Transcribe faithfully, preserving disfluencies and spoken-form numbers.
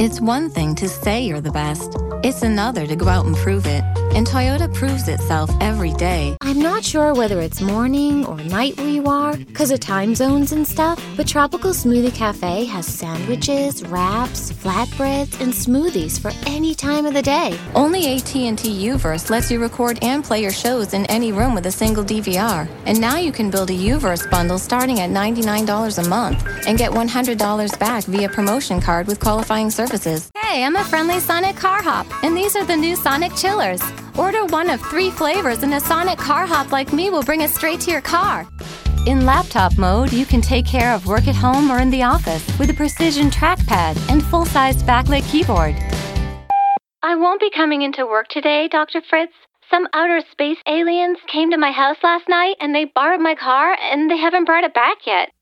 It's one thing to say you're the best. It's another to go out and prove it. And Toyota proves itself every day. I'm not sure whether it's morning or night where you are, because of time zones and stuff, but Tropical Smoothie Cafe has sandwiches, wraps, flatbreads, and smoothies for any time of the day. Only A T and T U-verse lets you record and play your shows in any room with a single D V R. And now you can build a U-verse bundle starting at ninety-nine dollars a month and get one hundred dollars back via promotion card with qualifying services. Hey, I'm a friendly Sonic Car Hop, and these are the new Sonic Chillers. Order one of three flavors and a Sonic Car Hop like me will bring it straight to your car. In laptop mode, you can take care of work at home or in the office with a precision trackpad and full-sized backlit keyboard. I won't be coming into work today, Doctor Fritz. Some outer space aliens came to my house last night and they borrowed my car and they haven't brought it back yet.